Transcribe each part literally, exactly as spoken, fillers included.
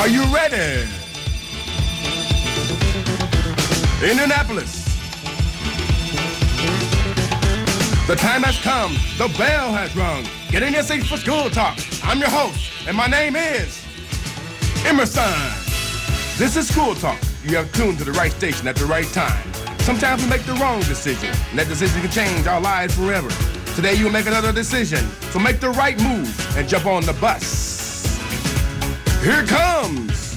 Are you ready? Indianapolis. The time has come. The bell has rung. Get in your seats for School Talk. I'm your host, and my name is Emerson. This is School Talk. You have tuned to the right station at the right time. Sometimes we make the wrong decision, and that decision can change our lives forever. Today you will make another decision, so make the right move and jump on the bus. Here it comes.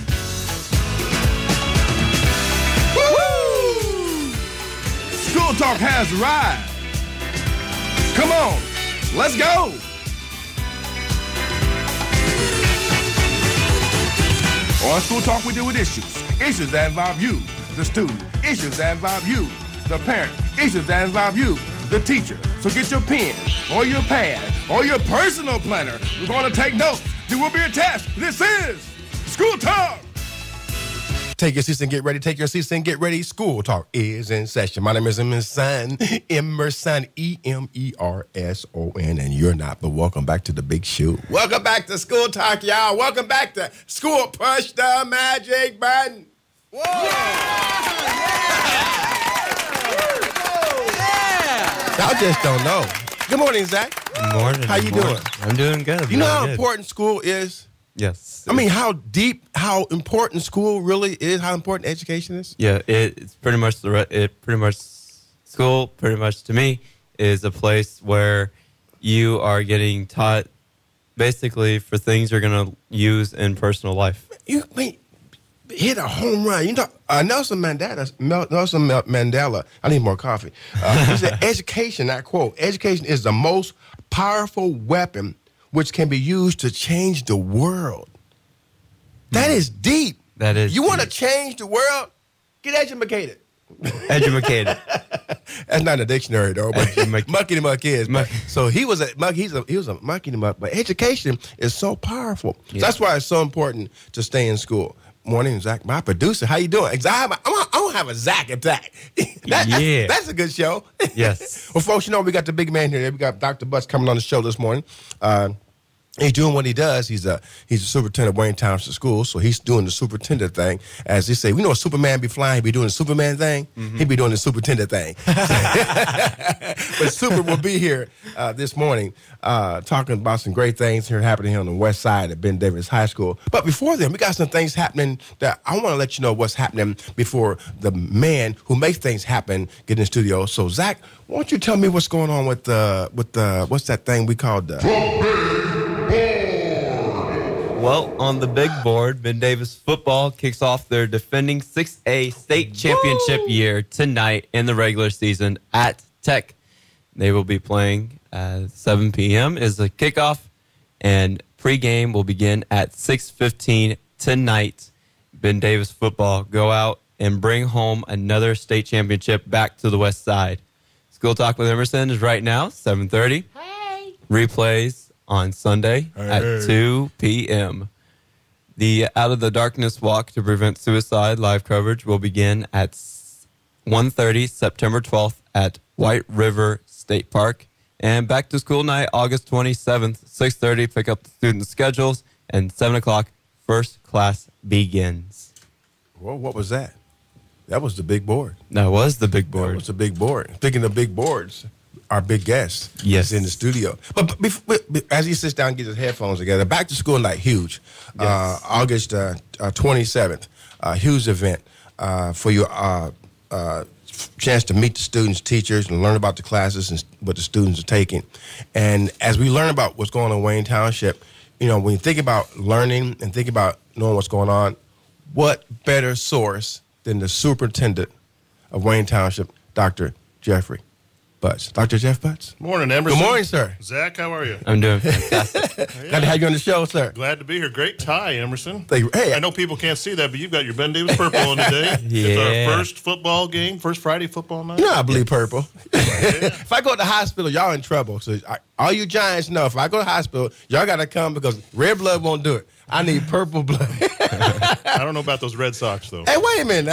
Woo! School Talk has arrived. Come on, let's go. On School Talk, we deal with issues. Issues that involve you, the student. Issues that involve you, the parent. Issues that involve you, the teacher. So get your pen or your pad or your personal planner. We're going to take notes. There will be a test. This is School Talk. Take your seats and get ready. Take your seats and get ready. School Talk is in session. My name is Emerson. Emerson, E M E R S O N. And you're not, but welcome back to the big show. Welcome back to School Talk, y'all. Welcome back to School. Push the magic button. Whoa! Yeah! Y'all just don't know. Good morning, Zach. Good morning. How you morning. doing? I'm doing good. You know Really how good. important school is? Yes. I mean, how deep, how important school really is, how important education is? Yeah, it, it's pretty much the re- it pretty much school pretty much to me is a place where you are getting taught basically for things you're gonna use in personal life. You I mean, hit a home run. You know, uh, Nelson Mandela. Nelson Mandela. I need more coffee. Uh, he said, "Education." I quote: "Education is the most powerful weapon which can be used to change the world." That is deep. That is. You want to deep. change the world? Get educated. Educated. That's not in the dictionary though. But Edumacated. mucky the muck is. But, Muck- so he was a muck. He's a he was a mucky the muck. But education is so powerful. So Yeah. that's why it's so important to stay in school. Morning, Zach, my producer. How you doing? I have a, I'm gonna have a Zach attack. That- that's, Yeah. that's a good show. Yes. Well, folks, you know we got the big man here. We got Doctor Butts coming on the show this morning. Uh, He's doing what he does. He's a he's a superintendent of Wayne Township Schools, so he's doing the superintendent thing. As they say, we know a Superman be flying, he be doing the Superman thing. Mm-hmm. He be doing the superintendent thing. But Super will be here uh, this morning uh, talking about some great things here happening here on the west side at Ben Davis High School. But before then, we got some things happening that I want to let you know what's happening before the man who makes things happen get in the studio. So, Zach, why don't you tell me what's going on with the, with the what's that thing we called the... Well, on the big board, Ben Davis football kicks off their defending six A state championship Woo! year tonight in the regular season at Tech. They will be playing at seven p.m. is the kickoff, and pregame will begin at six fifteen tonight. Ben Davis football go out and bring home another state championship back to the west side. School Talk with Emerson is right now, seven thirty. Hey. Replays on Sunday Hey. at two p.m. The Out of the Darkness Walk to Prevent Suicide live coverage will begin at one thirty September twelfth at White River State Park. And back to school night, August twenty-seventh, six thirty, pick up the student schedules, and seven o'clock, first class begins. Well, what was that? That was the big board. That was the big That board. was the big board. Speaking of big boards, our big guest Yes. is in the studio. But, but before, as he sits down and gets his headphones together, back to school night, huge. Uh, August uh, uh, twenty-seventh, uh, huge event uh, for your uh, uh, chance to meet the students, teachers, and learn about the classes and what the students are taking. And as we learn about what's going on in Wayne Township, you know, when you think about learning and think about knowing what's going on, what better source than the superintendent of Wayne Township, Doctor Jeffrey Butts. Doctor Jeff Butts. Morning, Emerson. Good morning, sir. Zach, how are you? I'm doing fantastic. Glad to have you on the show, sir. Glad to be here. Great tie, Emerson. Thank you. Hey, I know people can't see that, but you've got your Ben Davis purple on today. It's Yeah. our first football game, first Friday football night. you know I bleed purple. If I go to the hospital, y'all in trouble. So I, all you Giants know, if I go to the hospital, y'all got to come because red blood won't do it. I need purple blood. I don't know about those Red Sox, though. Hey, wait a minute.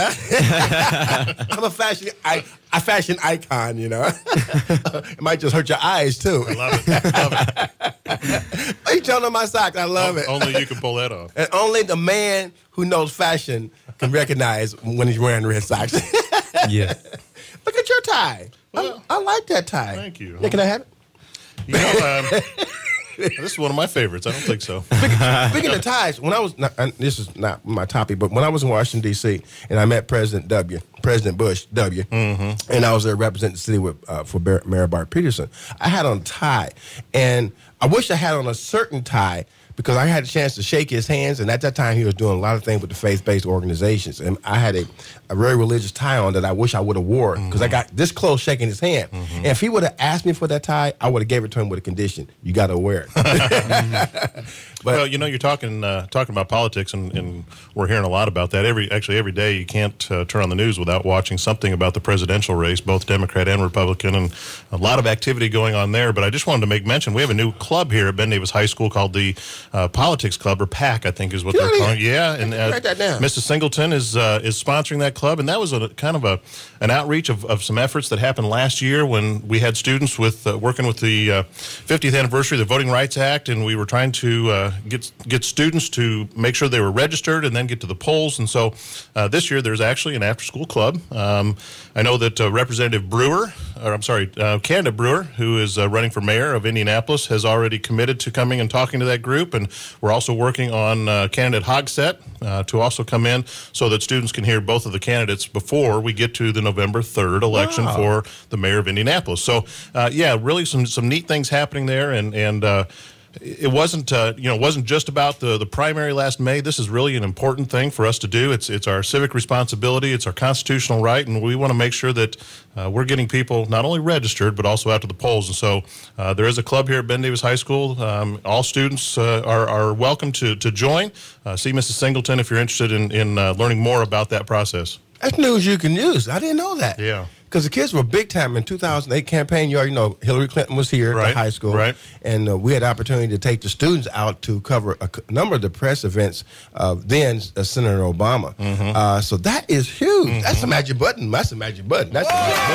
Now. I'm a fashion, I, a fashion icon. You know, it might just hurt your eyes too. I love it. Love it. Why you showing on my socks? I love O- it. Only you can pull that off. And only the man who knows fashion can recognize when he's wearing red socks. Yeah. Look at your tie. Well, I, I like that tie. thank you. Yeah, can I have it? You know, um, this is one of my favorites. I don't think so. Speaking of ties, when I was not, and this is not my topic, but when I was in Washington D C and I met President W, President Bush W, mm-hmm. and I was there representing the city with uh, for Bar- Mayor Bart Peterson, I had on a tie, and I wish I had on a certain tie because I had a chance to shake his hands, and at that time he was doing a lot of things with the faith-based organizations, and I had a, a very religious tie on that I wish I would have wore because mm-hmm. I got this close shaking his hand, mm-hmm. and if he would have asked me for that tie, I would have gave it to him with a condition: you got to wear it. But, well, you know, you're talking uh, talking about politics, and, and we're hearing a lot about that. Every actually every day, you can't uh, turn on the news without watching something about the presidential race, both Democrat and Republican, and a lot of activity going on there. But I just wanted to make mention: we have a new club here at Ben Davis High School called the uh, Politics Club, or PAC, I think is what Really? they're calling it. Yeah, and uh, Write that down. Missus Singleton is uh, is sponsoring that club, and that was a kind of a an outreach of, of some efforts that happened last year when we had students with uh, working with the uh, fiftieth anniversary of the Voting Rights Act, and we were trying to uh, get get students to make sure they were registered and then get to the polls. And so uh, this year there's actually an after-school club. Um, I know that uh, Representative Brewer, or I'm sorry, uh, candidate Brewer, who is uh, running for mayor of Indianapolis, has already committed to coming and talking to that group. And we're also working on uh, candidate Hogsett uh, to also come in so that students can hear both of the candidates before we get to the November third election Wow. for the mayor of Indianapolis. So, uh, yeah, really some some neat things happening there. And, and uh, it wasn't, uh, you know, it wasn't just about the, the primary last May. This is really an important thing for us to do. It's it's our civic responsibility. It's our constitutional right, and we want to make sure that uh, we're getting people not only registered but also out to the polls. And so uh, there is a club here at Ben Davis High School. Um, all students uh, are are welcome to to join. Uh, see Missus Singleton if you're interested in in uh, learning more about that process. That's news you can use. I didn't know that. Yeah. Because the kids were big time in two thousand eight campaign. You already know Hillary Clinton was here at Right, the high school. right. And uh, we had the opportunity to take the students out to cover a c- number of the press events of then uh, Senator Obama. Mm-hmm. Uh, so that is huge. Mm-hmm. That's a magic button. That's a magic button. That's a magic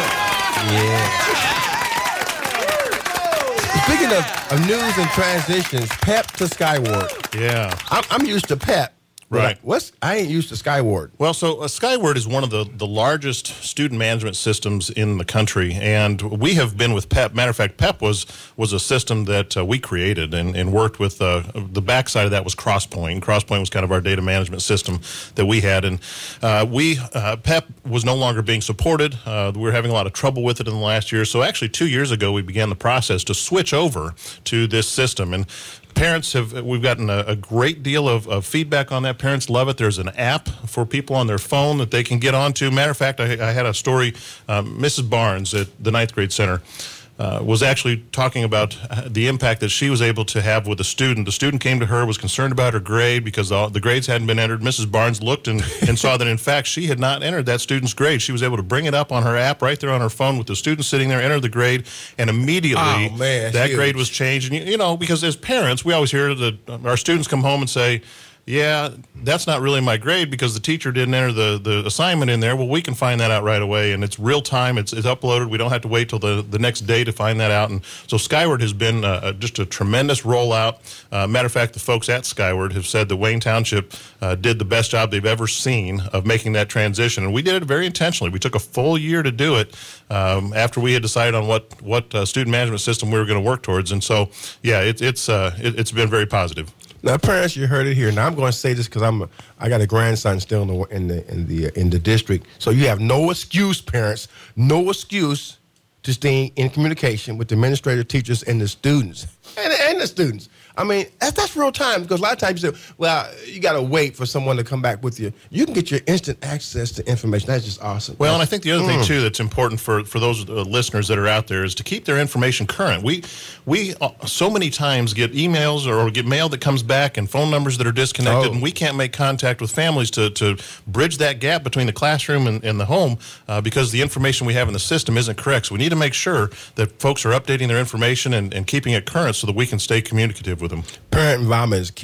button. Yeah. Speaking of, of news and transitions, PEP to Skyward. Yeah. I'm, I'm used to PEP. but Right. I, what's I ain't used to Skyward. Well, so uh, Skyward is one of the, the largest student management systems in the country, and we have been with PEP. Matter of fact, PEP was was a system that uh, we created and, and worked with. Uh, the backside of that was Crosspoint. Crosspoint was kind of our data management system that we had, and uh, we uh, PEP was no longer being supported. Uh, we were having a lot of trouble with it in the last year. So actually, two years ago, we began the process to switch over to this system, and parents have, we've gotten a, a great deal of, of feedback on that. Parents love it. There's an app for people on their phone that they can get onto. Matter of fact, I, I had a story, um, Missus Barnes at the ninth grade center uh, was actually talking about the impact that she was able to have with a student. The student came to her, was concerned about her grade because the, the grades hadn't been entered. Missus Barnes looked and, and saw that, in fact, she had not entered that student's grade. She was able to bring it up on her app right there on her phone with the student sitting there, enter the grade, and immediately Oh, man, that huge. grade was changed. And, you, you know, because as parents, we always hear that our students come home and say, yeah, that's not really my grade because the teacher didn't enter the, the assignment in there. Well, we can find that out right away, and it's real time. It's, it's uploaded. We don't have to wait till the, the next day to find that out. And so Skyward has been uh, just a tremendous rollout. Uh, matter of fact, the folks at Skyward have said that Wayne Township uh, did the best job they've ever seen of making that transition, and we did it very intentionally. We took a full year to do it um, after we had decided on what what uh, student management system we were going to work towards. And so, yeah, it, it's uh, it, it's been very positive. Now, parents, you heard it here. Now, I'm going to say this because I'm a, I got a grandson still in the in the in the in the district. So you have no excuse, parents, no excuse to stay in communication with the administrative teachers and the students and, and the students. I mean, that's, that's real time because a lot of times you say, well, you got to wait for someone to come back with you. You can get your instant access to information. That's just awesome. Well, and I That's- think the other thing too that's important for, for those uh, listeners that are out there is to keep their information current. We we uh, so many times get emails or, or get mail that comes back and phone numbers that are disconnected, Oh. and we can't make contact with families to, to bridge that gap between the classroom and, and the home uh, because the information we have in the system isn't correct. So we need to make sure that folks are updating their information and, and keeping it current so that we can stay communicative with them. Parent involvement is key.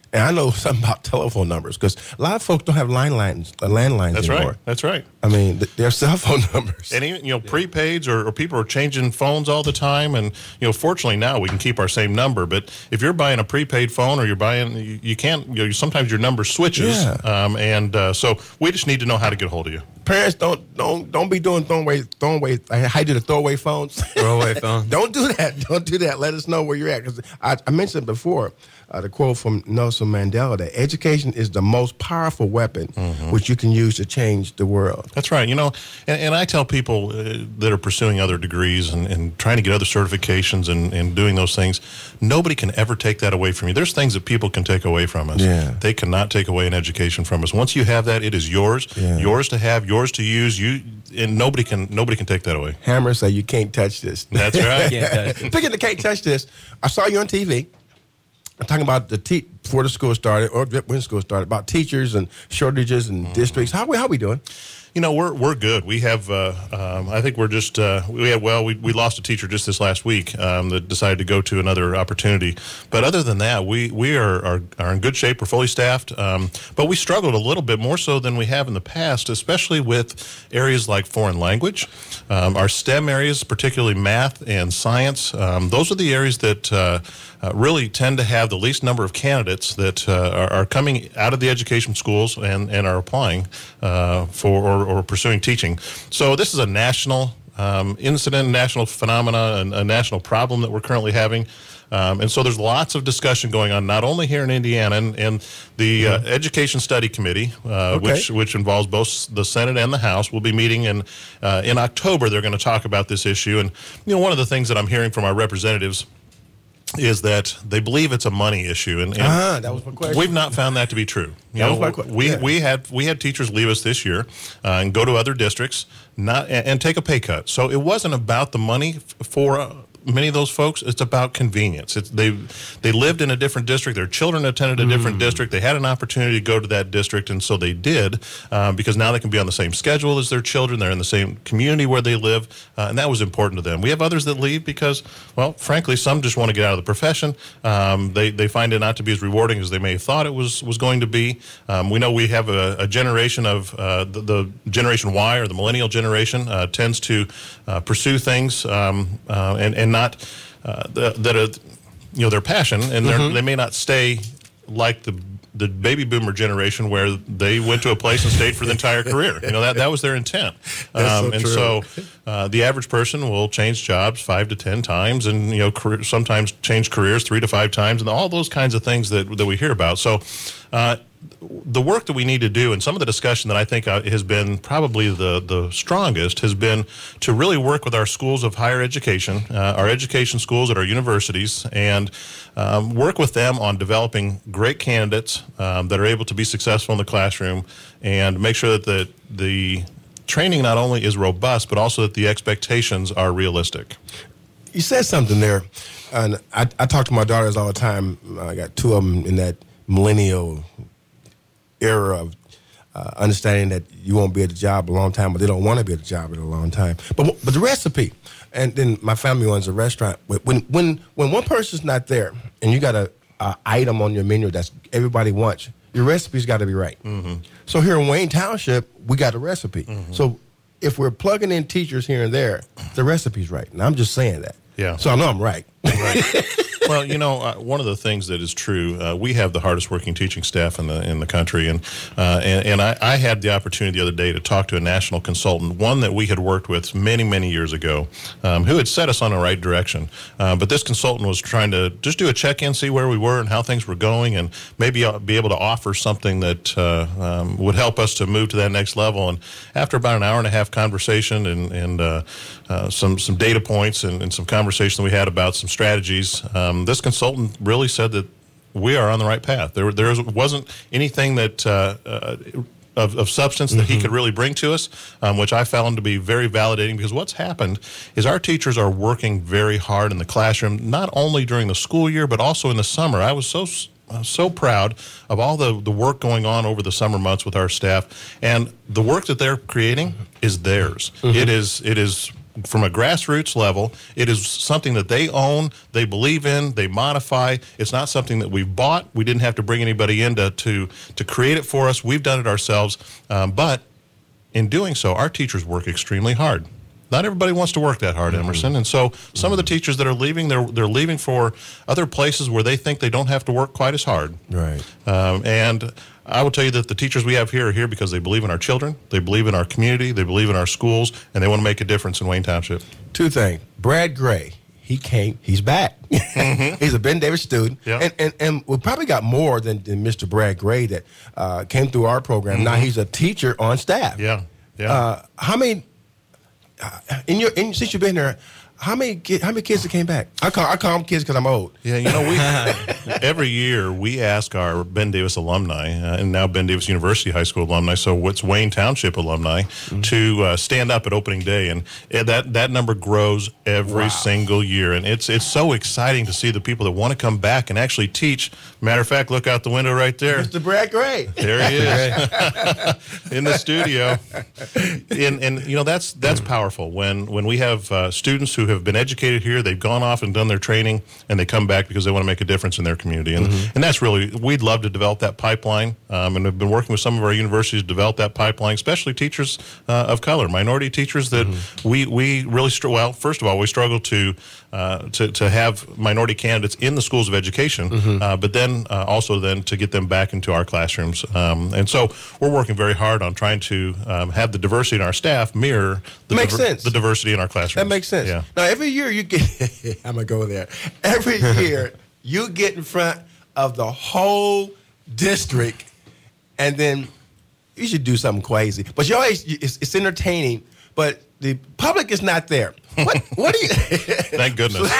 And I know something about telephone numbers because a lot of folks don't have line lines, uh, landlines That's anymore. right. That's right. I mean, th- they're cell phone numbers. And even, you know, prepaids or, or people are changing phones all the time. And, you know, fortunately now we can keep our same number. But if you're buying a prepaid phone or you're buying, you, you can't, you know, sometimes your number switches. Yeah. Um, and uh, so we just need to know how to get a hold of you. Parents, don't don't don't be doing throwaway throwaway. How you do the throwaway phones? Throwaway phone. Don't do that. Don't do that. Let us know where you're at. Because I, I mentioned before uh, the quote from Nelson Mandela that education is the most powerful weapon mm-hmm. which you can use to change the world. That's right. You know, and, and I tell people uh, that are pursuing other degrees and, and trying to get other certifications and, and doing those things, nobody can ever take that away from you. There's things that people can take away from us. Yeah. They cannot take away an education from us. Once you have that, it is yours, Yeah. yours to have, yours to use. You and nobody can nobody can take that away. Hammer say you can't touch this. That's right. Can't touch it. Speaking of can't touch this, I saw you on T V. I'm talking about the te- before the school started or when school started about teachers and shortages and mm-hmm. districts. How we how we doing? You know, we're we're good. We have, uh, um, I think we're just, uh, we had, well, we, we lost a teacher just this last week um, that decided to go to another opportunity. But other than that, we, we are, are, are in good shape. We're fully staffed. Um, but we struggled a little bit more so than we have in the past, especially with areas like foreign language. Um, our STEM areas, particularly math and science, um, those are the areas that uh, uh, really tend to have the least number of candidates that uh, are, are coming out of the education schools and, and are applying uh, for or, or pursuing teaching. So this is a national um, incident, national phenomena, and a national problem that we're currently having. Um, and so there's lots of discussion going on, not only here in Indiana, and, and the uh, Education Study Committee, uh, Okay. which which involves both the Senate and the House, will be meeting in uh, in October. They're going to talk about this issue. And you know, one of the things that I'm hearing from our representatives is that they believe it's a money issue, and, and Ah, that was my question. we've not found that to be true. You That know, was my que- we yeah. we had we had teachers leave us this year uh, and go to other districts, not and, and take a pay cut. So it wasn't about the money f- for. Uh, Many of those folks, it's about convenience. It's, they they lived in a different district. Their children attended a different Mm. district. They had an opportunity to go to that district, and so they did um, because now they can be on the same schedule as their children. They're in the same community where they live, uh, and that was important to them. We have others that leave because, well, frankly, some just want to get out of the profession. Um, they they find it not to be as rewarding as they may have thought it was was going to be. Um, we know we have a, a generation of uh, the, the Generation Y or the millennial generation uh, tends to uh, pursue things um, uh, and and not uh, the, that are, you know, their passion, and they're Mm-hmm. they may not stay like the the baby boomer generation where they went to a place and stayed for the entire career. You know, that that was their intent. That's so and true. so uh, the average person will change jobs five to ten times, and you know, career, sometimes change careers three to five times, and all those kinds of things that that we hear about. So. Uh, The work that we need to do, and some of the discussion that I think uh, has been probably the, the strongest, has been to really work with our schools of higher education, uh, our education schools at our universities, and um, work with them on developing great candidates um, that are able to be successful in the classroom, and make sure that the, the training not only is robust, but also that the expectations are realistic. You said something there, and I, I talk to my daughters all the time. I got two of them in that millennial era of uh, understanding that you won't be at the job a long time, but they don't want to be at the job at a long time. But but the recipe, and then my family runs a restaurant. When when when one person's not there, and you got a, a item on your menu that's everybody wants, your recipe's got to be right. Mm-hmm. So here in Wayne Township, we got a recipe. Mm-hmm. So if we're plugging in teachers here and there, the recipe's right. And I'm just saying that. Yeah. So I know I'm right. Right. Well, you know, uh, one of the things that is true, uh, we have the hardest working teaching staff in the in the country, and uh, and, and I, I had the opportunity the other day to talk to a national consultant, one that we had worked with many many years ago, um, who had set us on the right direction. Uh, but this consultant was trying to just do a check in, see where we were and how things were going, and maybe be able to offer something that uh, um, would help us to move to that next level. And after about an hour and a half conversation and and uh, uh, some some data points and, and some conversation that we had about some strategies. Um, this consultant really said that we are on the right path. There, there wasn't anything that uh, uh, of, of substance that mm-hmm. he could really bring to us, um, which I found to be very validating. Because what's happened is our teachers are working very hard in the classroom, not only during the school year but also in the summer. I was so. Uh, so proud of all the, the work going on over the summer months with our staff, and the work that they're creating is theirs. Mm-hmm. It is it is from a grassroots level. It is something that they own, they believe in, they modify. It's not something that we've bought. We didn't have to bring anybody in to to, to create it for us. We've done it ourselves. Um, but in doing so, our teachers work extremely hard. Not everybody wants to work that hard, Emerson, and so some of the teachers that are leaving, they're they're leaving for other places where they think they don't have to work quite as hard. Right. Um, and I will tell you that the teachers we have here are here because they believe in our children, they believe in our community, they believe in our schools, and they want to make a difference in Wayne Township. Two things. Brad Gray, he came, he's back. Mm-hmm. He's a Ben Davis student, yeah. and, and and we probably got more than, than Mister Brad Gray that uh, came through our program. Mm-hmm. Now he's a teacher on staff. Yeah, yeah. Uh, how many? In your, in, since you've been there, how many ki- how many kids that came back? I call I call them kids because I'm old. Yeah, you know, we every year we ask our Ben Davis alumni uh, and now Ben Davis University High School alumni, so what's Wayne Township alumni, mm-hmm. to uh, stand up at opening day, and uh, that that number grows every wow. single year, and it's it's so exciting to see the people that want to come back and actually teach. Matter of fact, look out the window right there, Mister Brad Gray. There he is in the studio, and and you know that's that's powerful when when we have uh, students who have been educated here, they've gone off and done their training, and they come back because they want to make a difference in their community. And mm-hmm. and that's really, we'd love to develop that pipeline, um, and we've been working with some of our universities to develop that pipeline, especially teachers uh, of color, minority teachers that mm-hmm. we, we really, str- well, first of all, we struggle to, uh, to, to have minority candidates in the schools of education, mm-hmm. uh, but then uh, also then to get them back into our classrooms. Um, and so we're working very hard on trying to um, have the diversity in our staff mirror the, makes diver- sense. the diversity in our classrooms. That makes sense. Yeah. Now, every year you get, I'm going to go there. Every year you get in front of the whole district, and then you should do something crazy. But you always, it's, it's entertaining, but the public is not there. What, what do you... Thank goodness.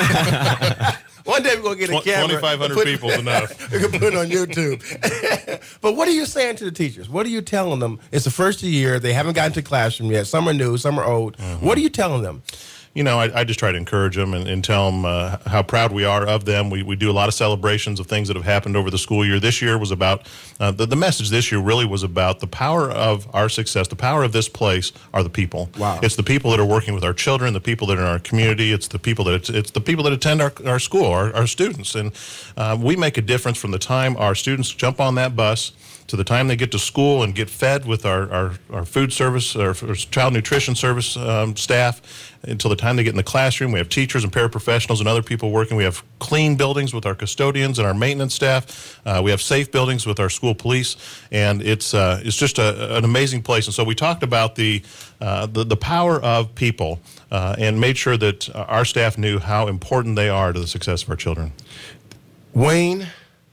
One day we're going to get a camera. twenty-five hundred people is enough. We can put it on YouTube. But what are you saying to the teachers? What are you telling them? It's the first of the year. They haven't gotten to the classroom yet. Some are new, some are old. Mm-hmm. What are you telling them? You know, I, I just try to encourage them and, and tell them uh, how proud we are of them. We we do a lot of celebrations of things that have happened over the school year. This year was about, uh, the, the message this year really was about the power of our success. The power of this place are the people. Wow. It's the people that are working with our children, the people that are in our community. It's the people that, it's, it's the people that attend our, our school, our, our students. And uh, we make a difference from the time our students jump on that bus to the time they get to school and get fed with our, our, our food service, our, our child nutrition service um, staff, until the time they get in the classroom. We have teachers and paraprofessionals and other people working. We have clean buildings with our custodians and our maintenance staff. Uh, we have safe buildings with our school police, and it's uh, it's just a, an amazing place. And so we talked about the uh, the, the power of people uh, and made sure that our staff knew how important they are to the success of our children. Wayne,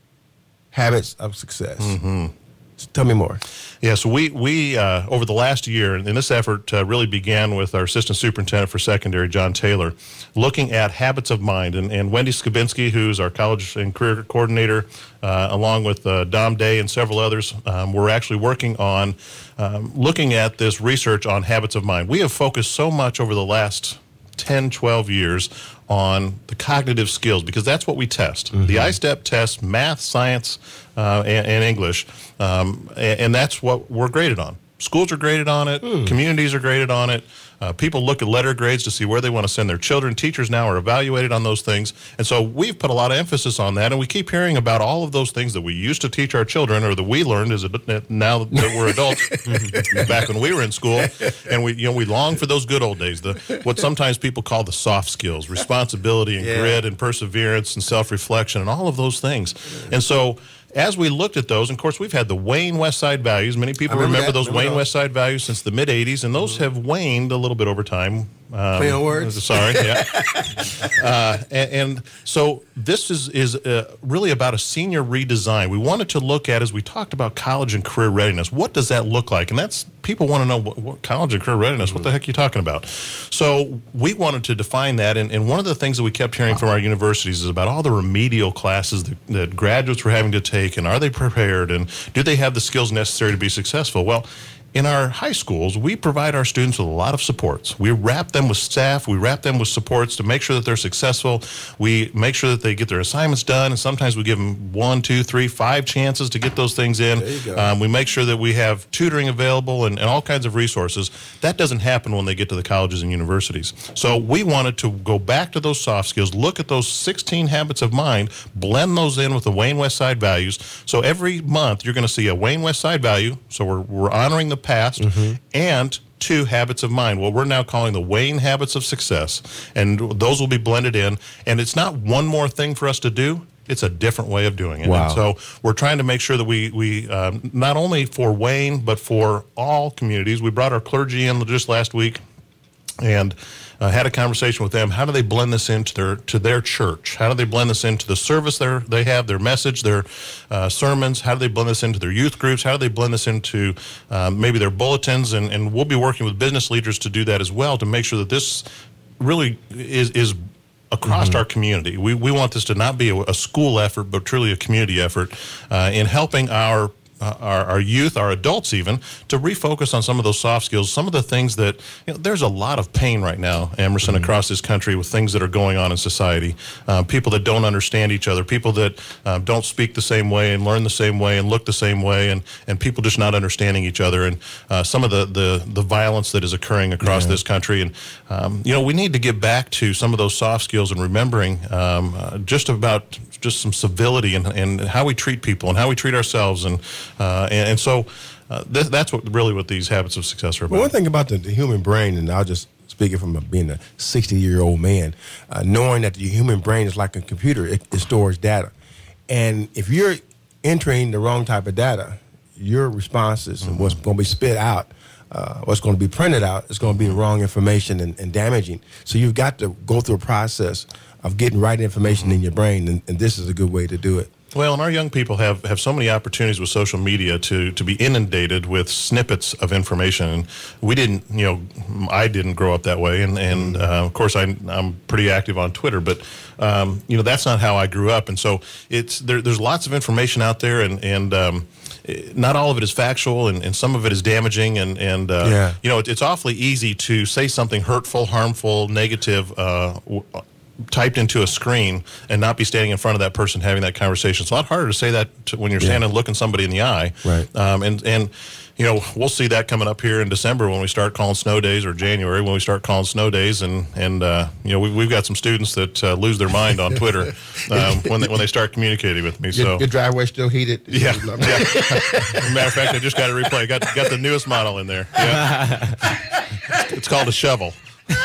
habits of success. Mm-hmm. Tell me more. Yeah, so we, we uh, over the last year, and this effort uh, really began with our Assistant Superintendent for Secondary, John Taylor, looking at habits of mind. And, and Wendy Skabinski, who's our College and Career Coordinator, uh, along with uh, Dom Day and several others, um, we're actually working on um, looking at this research on habits of mind. We have focused so much over the last ten, twelve years on the cognitive skills, because that's what we test. Mm-hmm. The I STEP tests math, science, uh, and, and English, um, and, and that's what we're graded on. Schools are graded on it. Mm. Communities are graded on it. Uh, people look at letter grades to see where they want to send their children. Teachers now are evaluated on those things. And so we've put a lot of emphasis on that, and we keep hearing about all of those things that we used to teach our children, or that we learned as a, now that we're adults, back when we were in school. And we, you know, we long for those good old days, the what sometimes people call the soft skills, responsibility and yeah. grit and perseverance and self-reflection and all of those things. And so as we looked at those, and of course, we've had the Wayne West Side values. Many people remember, remember those remember Wayne those. West Side values since the mid eighties, and those have waned a little bit over time. Um, Play on words. Sorry, yeah. uh, and, and so this is is uh, really about a senior redesign. We wanted to look at, as we talked about college and career readiness, what does that look like? And that's, people want to know, what, what college and career readiness, mm-hmm. what the heck are you talking about? So we wanted to define that, and, and one of the things that we kept hearing from our universities is about all the remedial classes that, that graduates were having to take, and are they prepared, and do they have the skills necessary to be successful? Well, in our high schools, we provide our students with a lot of supports. We wrap them with staff. We wrap them with supports to make sure that they're successful. We make sure that they get their assignments done, and sometimes we give them one, two, three, five chances to get those things in. There you go. Um, we make sure that we have tutoring available and, and all kinds of resources. That doesn't happen when they get to the colleges and universities. So we wanted to go back to those soft skills, look at those sixteen habits of mind, blend those in with the Wayne Westside values. So every month you're going to see a Wayne Westside value. So we're, we're honoring the past, mm-hmm. and two habits of mind, what we're now calling the Wayne habits of success. And those will be blended in. And it's not one more thing for us to do. It's a different way of doing it. Wow. And so we're trying to make sure that we, we um, not only for Wayne, but for all communities. We brought our clergy in just last week and uh, had a conversation with them. How do they blend this into their to their church? How do they blend this into the service they they have, their message, their uh, sermons? How do they blend this into their youth groups? How do they blend this into um, maybe their bulletins? And, and we'll be working with business leaders to do that as well, to make sure that this really is is across mm-hmm. our community. We we want this to not be a, a school effort, but truly a community effort uh, in helping our Uh, our, our youth, our adults even, to refocus on some of those soft skills, some of the things that, you know, there's a lot of pain right now, Emerson, mm-hmm. across this country with things that are going on in society. Uh, people that don't understand each other, people that uh, don't speak the same way and learn the same way and look the same way, and, and people just not understanding each other, and uh, some of the, the, the violence that is occurring across yeah. this country. And, um, you know, we need to get back to some of those soft skills and remembering um, uh, just about just some civility and, and how we treat people and how we treat ourselves. And Uh, and, and so uh, th- that's what really what these habits of success are about. Well, one thing about the, the human brain, and I'll just speak it from a, being a sixty-year-old man, uh, knowing that the human brain is like a computer, it, it stores data. And if you're entering the wrong type of data, your responses mm-hmm. and what's going to be spit out, uh, what's going to be printed out, is going to be the wrong information and, and damaging. So you've got to go through a process of getting right information mm-hmm. in your brain, and, and this is a good way to do it. Well, and our young people have, have so many opportunities with social media to, to be inundated with snippets of information. And we didn't, you know, I didn't grow up that way. And, and uh, of course, I, I'm pretty active on Twitter. But, um, you know, that's not how I grew up. And so it's there, there's lots of information out there. And, and um, not all of it is factual. And, and some of it is damaging. And, and uh, yeah. you know, it, it's awfully easy to say something hurtful, harmful, negative, uh, w- typed into a screen and not be standing in front of that person having that conversation. It's a lot harder to say that to when you're standing yeah. looking somebody in the eye. Right. Um, and, and, you know, we'll see that coming up here in December when we start calling snow days, or January when we start calling snow days. And, and uh, you know, we, we've got some students that uh, lose their mind on Twitter um, when, they, when they start communicating with me. Your, so your driveway still heated? Yeah. yeah. Matter of fact, I just got a replay. Got, got the newest model in there. Yeah. It's, it's called a shovel.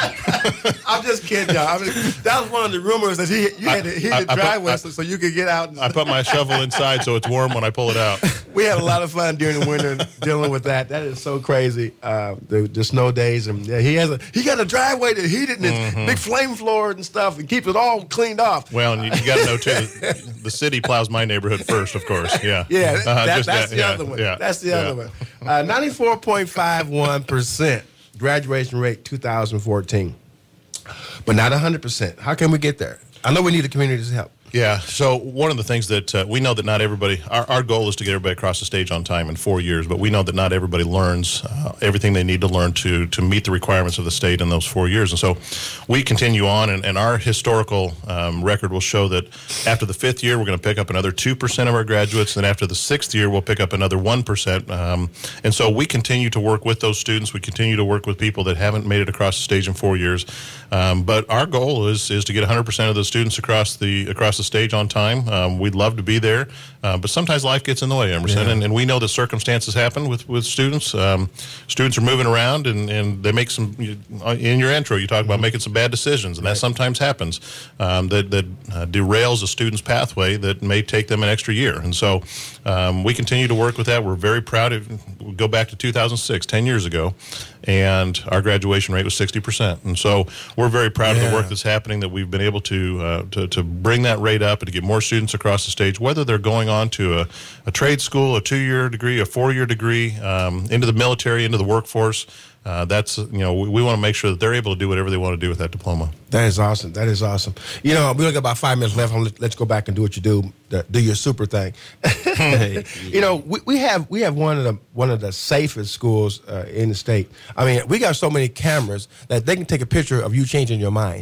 I'm just kidding, y'all. I mean, that was one of the rumors that he you had to heat the driveway I, so, so you could get out. And I put my shovel inside so it's warm when I pull it out. We had a lot of fun during the winter dealing with that. That is so crazy. Uh, the, the snow days, and yeah, he has a he got a driveway that heated and mm-hmm. big flame floor and stuff, and keeps it all cleaned off. Well, and you, you got to know too, the city plows my neighborhood first, of course. Yeah, yeah. Uh, that, just that's that, the yeah, other one. Yeah, that's the yeah. other one. Uh, ninety-four point five one percent graduation rate, two thousand fourteen. But not one hundred percent. How can we get there? I know we need the community's help. Yeah, so one of the things that uh, we know that not everybody, our, our goal is to get everybody across the stage on time in four years, but we know that not everybody learns uh, everything they need to learn to to meet the requirements of the state in those four years. And so we continue on, and, and our historical um, record will show that after the fifth year, we're going to pick up another two percent of our graduates, and after the sixth year, we'll pick up another one percent. Um, and so we continue to work with those students. We continue to work with people that haven't made it across the stage in four years. Um, but our goal is is to get one hundred percent of the students across the across the stage on time. Um, we'd love to be there, uh, but sometimes life gets in the way, Emerson, yeah. and, and we know that circumstances happen with, with students. Um, students are moving around, and, and they make some, in your intro, you talk about making some bad decisions, and that right. sometimes happens, um, that, that uh, derails a student's pathway that may take them an extra year. And so um, we continue to work with that. We're very proud of, we go back to two thousand six, ten years ago, and our graduation rate was sixty percent. And so we're very proud yeah. of the work that's happening, that we've been able to, uh, to to bring that rate up and to get more students across the stage, whether they're going on to a, a trade school, a two-year degree, a four-year degree, um, into the military, into the workforce. uh, that's, you know, we, we want to make sure that they're able to do whatever they want to do with that diploma. That is awesome. That is awesome. You know, we only got about five minutes left. Let's go back and do what you do. Do your super thing. You know, we, we have we have one of the one of the safest schools uh, in the state. I mean, we got so many cameras that they can take a picture of you changing your mind.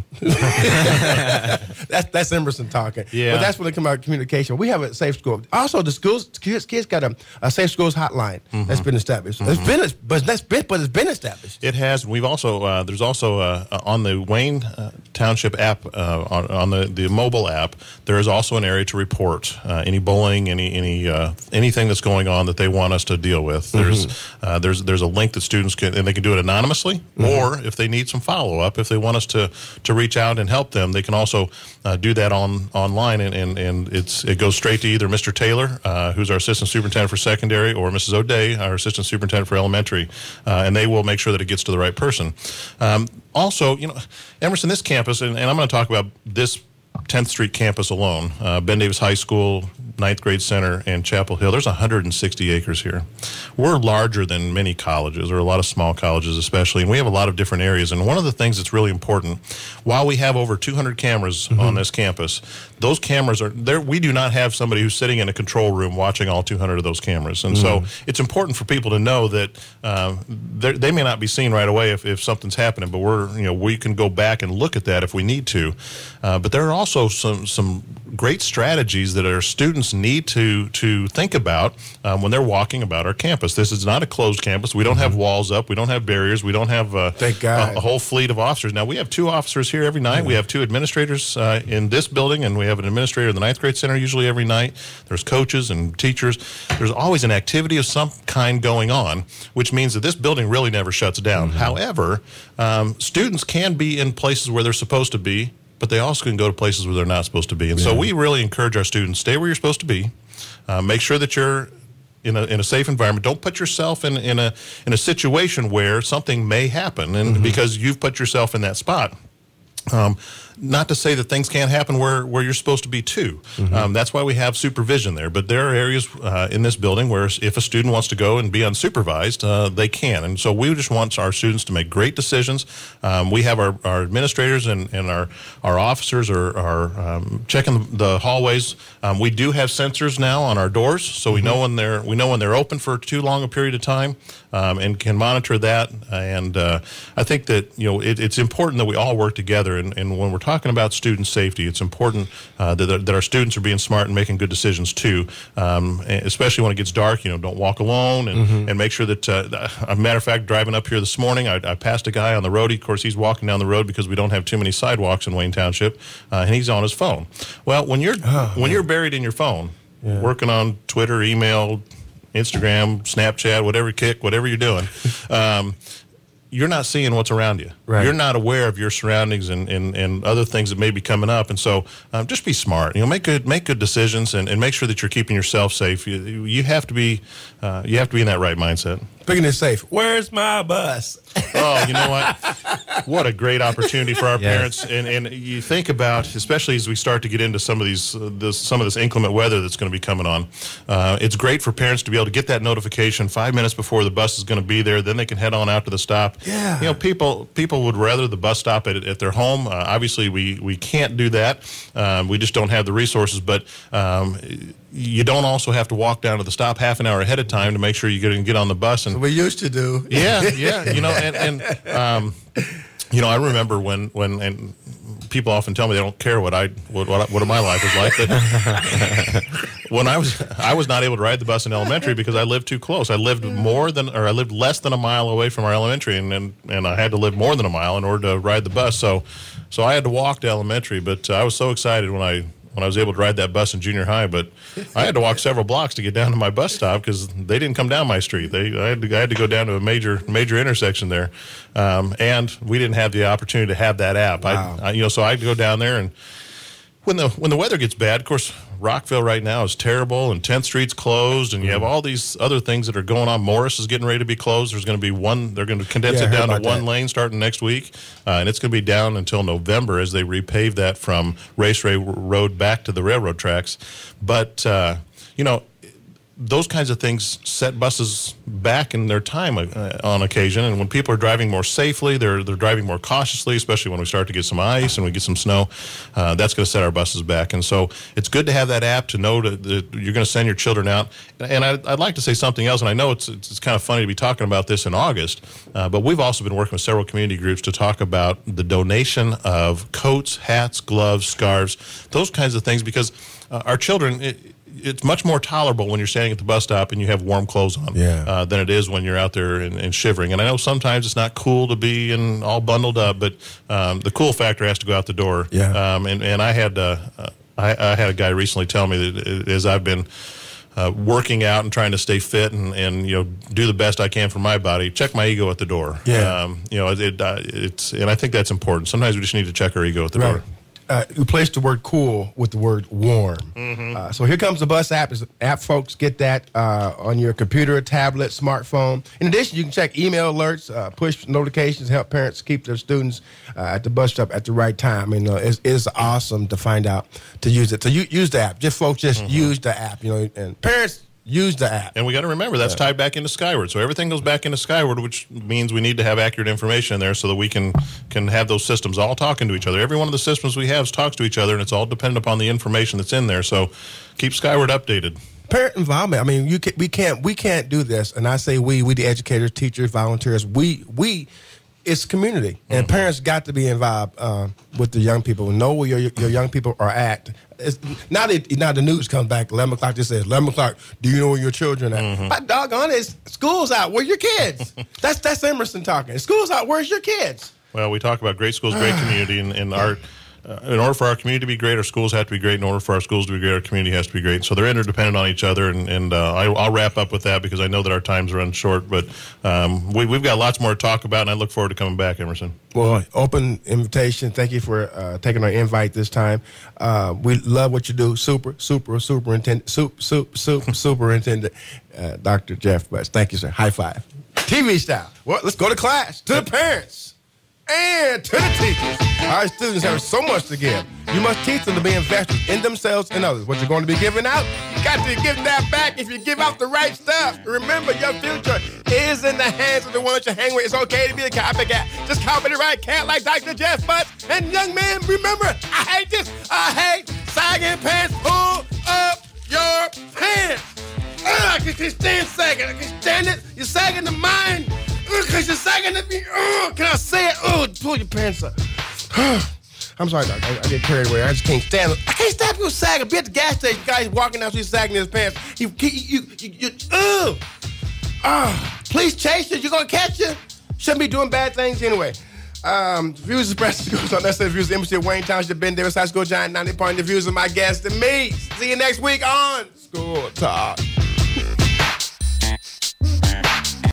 that's that's Emerson talking. Yeah. But that's when it comes out communication. We have a safe school. Also, the schools kids, kids got a, a safe schools hotline mm-hmm. that's been established. Mm-hmm. It's been but that's been but it's been established. It has. We've also uh, there's also uh, on the Wayne uh, Township app uh, on, on the, the mobile app. There is also an area to report uh, any bullying, any any uh, anything that's going on that they want us to deal with. There's mm-hmm. uh, there's there's a link that students can, and they can do it anonymously, mm-hmm. or if they need some follow up, if they want us to to reach out and help them, they can also uh, do that on online, and, and, and it's it goes straight to either Mister Taylor, uh, who's our assistant superintendent for secondary, or Missus O'Day, our assistant superintendent for elementary, uh, and they will make sure that it gets to the right person. Um, also, you know, Emerson, this campus, and, and I'm going to talk about this tenth Street campus alone, uh, Ben Davis High School, ninth Grade Center, and Chapel Hill. There's one hundred sixty acres here. We're larger than many colleges, or a lot of small colleges especially, and we have a lot of different areas. And one of the things that's really important, while we have over two hundred cameras mm-hmm. on this campus, those cameras are there. We do not have somebody who's sitting in a control room watching all two hundred of those cameras. And mm-hmm. so it's important for people to know that uh, they may not be seen right away if, if something's happening, but we're, you know, we can go back and look at that if we need to. Uh, but there are also some some great strategies that our students need to to think about um, when they're walking about our campus. This is not a closed campus. We don't mm-hmm. have walls up. We don't have barriers. We don't have uh, Thank God. A, a whole fleet of officers. Now, we have two officers here every night. Mm-hmm. We have two administrators uh, in this building, and we have an administrator in the ninth Grade Center usually every night. There's coaches and teachers. There's always an activity of some kind going on, which means that this building really never shuts down. Mm-hmm. However, um, students can be in places where they're supposed to be, but they also can go to places where they're not supposed to be. And yeah. so we really encourage our students, stay where you're supposed to be. Uh, make sure that you're in a in a safe environment. Don't put yourself in, in a in a situation where something may happen, and mm-hmm. because you've put yourself in that spot. Um, not to say that things can't happen where, where you're supposed to be too. Mm-hmm. Um, that's why we have supervision there. But there are areas uh, in this building where if a student wants to go and be unsupervised, uh, they can. And so we just want our students to make great decisions. Um, we have our, our administrators and, and our, our officers are, are um, checking the hallways. Um, we do have sensors now on our doors, so we mm-hmm. know when they're we know when they're open for too long a period of time, um, and can monitor that. And uh, I think that, you know, it, it's important that we all work together. And, and when we're talking about student safety, it's important uh, that, that our students are being smart and making good decisions too, um, especially when it gets dark. You know, don't walk alone, and, mm-hmm. and make sure that, uh, a matter of fact, driving up here this morning, I, I passed a guy on the road. Of course, he's walking down the road because we don't have too many sidewalks in Wayne Township, uh, and he's on his phone. Well, when you're oh, when you're buried in your phone, yeah. working on Twitter, email, Instagram, Snapchat, whatever kick, whatever you're doing, um, you're not seeing what's around you. Right. You're not aware of your surroundings and, and, and other things that may be coming up. And so um, just be smart. You know, make good make good decisions, and, and make sure that you're keeping yourself safe. You, you have to be uh, you have to be in that right mindset. Speaking of safe, where's my bus? Oh, you know what? What a great opportunity for our yes. parents. And and you think about, especially as we start to get into some of these, uh, this, some of this inclement weather that's going to be coming on. Uh, it's great for parents to be able to get that notification five minutes before the bus is going to be there. Then they can head on out to the stop. Yeah. You know, people people would rather the bus stop at, at their home. Uh, obviously, we we can't do that. Um, we just don't have the resources. But um, you don't also have to walk down to the stop half an hour ahead of time to make sure you get and get on the bus. And we used to do. Yeah, yeah. You know, and, and um, you know, I remember when, when and people often tell me they don't care what I what what, what my life was like, but when I was I was not able to ride the bus in elementary because I lived too close. I lived more than or I lived less than a mile away from our elementary, and and, and I had to live more than a mile in order to ride the bus. So so I had to walk to elementary, but uh, I was so excited when I. when I was able to ride that bus in junior high, but I had to walk several blocks to get down to my bus stop because they didn't come down my street. They I had to, I had to go down to a major major intersection there, um, and we didn't have the opportunity to have that app. Wow. I, I, you know, so I had to go down there, and when the when the weather gets bad, of course, Rockville right now is terrible, and tenth Street's closed, and you have all these other things that are going on. Morris is getting ready to be closed. There's going to be one. They're going to condense Yeah, I it heard down to about one that. lane starting next week, uh, and it's going to be down until November as they repave that from Raceway Road back to the railroad tracks. But uh, you know, those kinds of things set buses back in their time uh, on occasion. And when people are driving more safely, they're they're driving more cautiously, especially when we start to get some ice and we get some snow. Uh, that's going to set our buses back. And so it's good to have that app to know that, that you're going to send your children out. And I, I'd like to say something else, and I know it's it's, it's kind of funny to be talking about this in August, uh, but we've also been working with several community groups to talk about the donation of coats, hats, gloves, scarves, those kinds of things, because uh, our children... It, it's much more tolerable when you're standing at the bus stop and you have warm clothes on yeah. uh, than it is when you're out there and, and shivering. And I know sometimes it's not cool to be in all bundled up, but um, the cool factor has to go out the door. Yeah. Um, and, and I had uh, I, I had a guy recently tell me that as I've been uh, working out and trying to stay fit and, and you know do the best I can for my body, check my ego at the door. Yeah. Um, you know, it, it, uh, it's and I think that's important. Sometimes we just need to check our ego at the Right. door. Uh, replace the word cool with the word warm. Mm-hmm. Uh, so here comes the bus app. Is app, folks, get that uh, on your computer, tablet, smartphone. In addition, you can check email alerts, uh, push notifications, help parents keep their students uh, at the bus stop at the right time. And uh, it's, it's awesome to find out to use it. So you use the app. Just folks, just Mm-hmm. use the app. You know, and parents. Use the app. And we got to remember that's tied back into Skyward. So everything goes back into Skyward, which means we need to have accurate information in there so that we can can have those systems all talking to each other. Every one of the systems we have talks to each other, and it's all dependent upon the information that's in there. So keep Skyward updated. Parent involvement. I mean, you can, we can't we can't do this. And I say we, we the educators, teachers, volunteers. We we. It's community, and mm-hmm. parents got to be involved uh, with the young people. Know where your your young people are at. It's, now, that, now the news comes back eleven o'clock. Just says eleven o'clock. Do you know where your children are? Mm-hmm. My doggone it, school's out. Where your kids? that's that's Emerson talking. School's out. Where's your kids? Well, we talk about great schools, great community, and, and our. Uh, in order for our community to be great, our schools have to be great. In order for our schools to be great, our community has to be great. So they're interdependent on each other, and, and uh, I, I'll wrap up with that because I know that our time's run short. But um, we, we've got lots more to talk about, and I look forward to coming back, Emerson. Well, open invitation. Thank you for uh, taking our invite this time. Uh, we love what you do. Super, super, superintendent, soup, soup, soup, superintendent, uh, Doctor Jeff Butts. Thank you, sir. High five. T V style. Well, let's go to class, to the parents. And to the teachers. Our students have so much to give. You must teach them to be investors in themselves and others. What you're going to be giving out, you got to give that back if you give out the right stuff. Remember, your future is in the hands of the ones you hang with. It's okay to be a copycat. Just copy the right cat like Doctor Jeff Butts. And young man, remember, I hate this. I hate sagging pants. Pull up your pants. Ugh, I can't stand sagging. I can't stand it. You're sagging the mind. Because you're sagging at me. Oh, can I say it? Oh, pull your pants up. I'm sorry, Doc. I, I get carried away. I just can't stand it. I can't stand people sagging. Be at the gas station. Guys walking out, he's sagging his pants. You, you, you, you, you ugh. Ah, police chase you. You're going to catch you. Shouldn't be doing bad things anyway. Um, views expressed goes on. That's the views of the embassy of Wayne Township, Ben Davis High School Giant, ninety point the views of my guests and me. See you next week on School Talk.